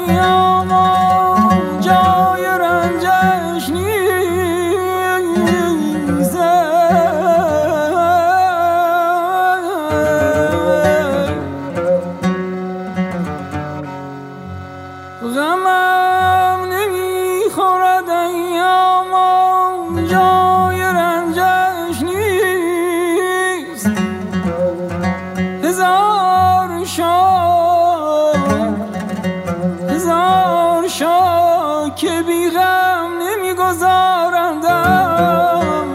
ایامم جای رنجش نیست. غمم نمیخورد ایامم جای رنجش نیست. هزار شاه که بی غم نمیگذارندم.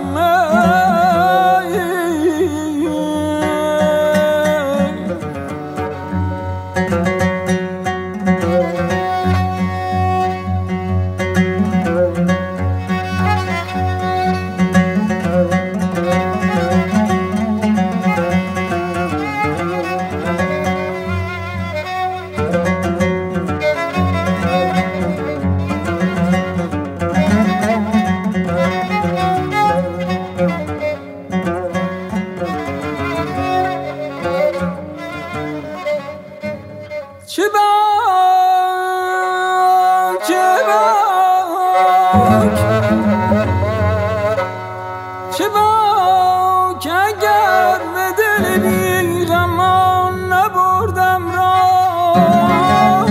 چه باک اگر به دل بی غمان نبردم راه.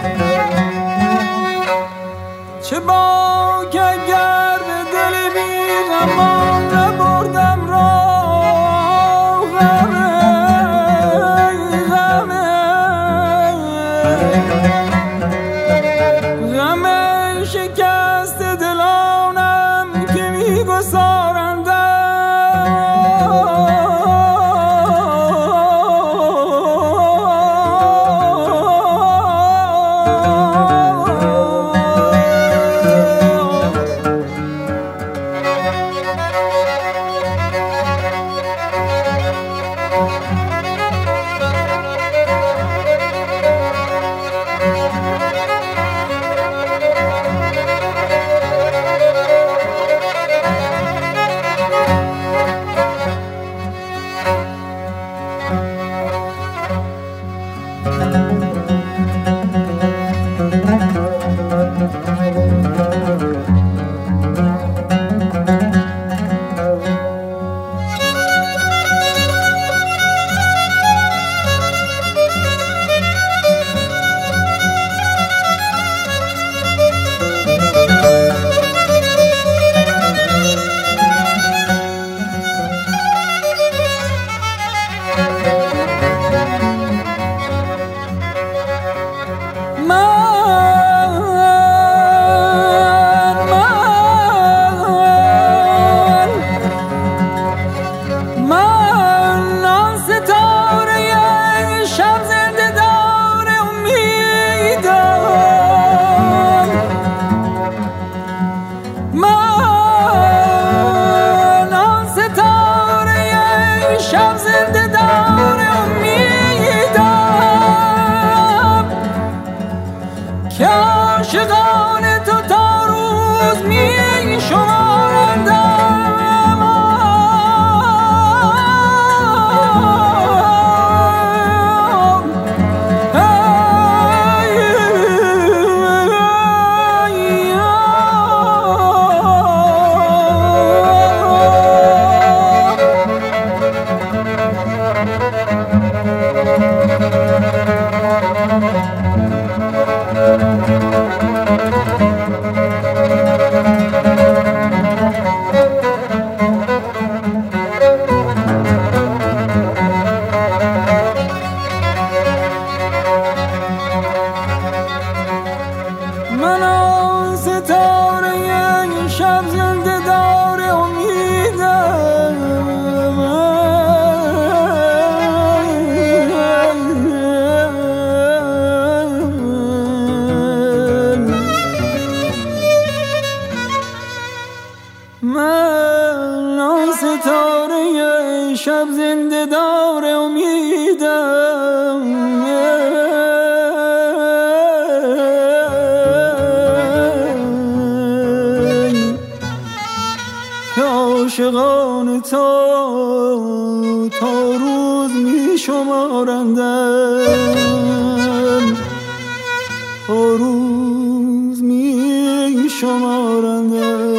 چه باک اگر به دل بی غمان نبردم راه. غم شکست دلانم که میگسارند. شب زنده دار امیدم که عاشقان تو تا روز می شمارندم. من آن ستاره این شب زنده دار امیدم من آن ستاره این شب زنده دار امیدم عاشقان تا روز می شمارندم. تا روز می شمارنده.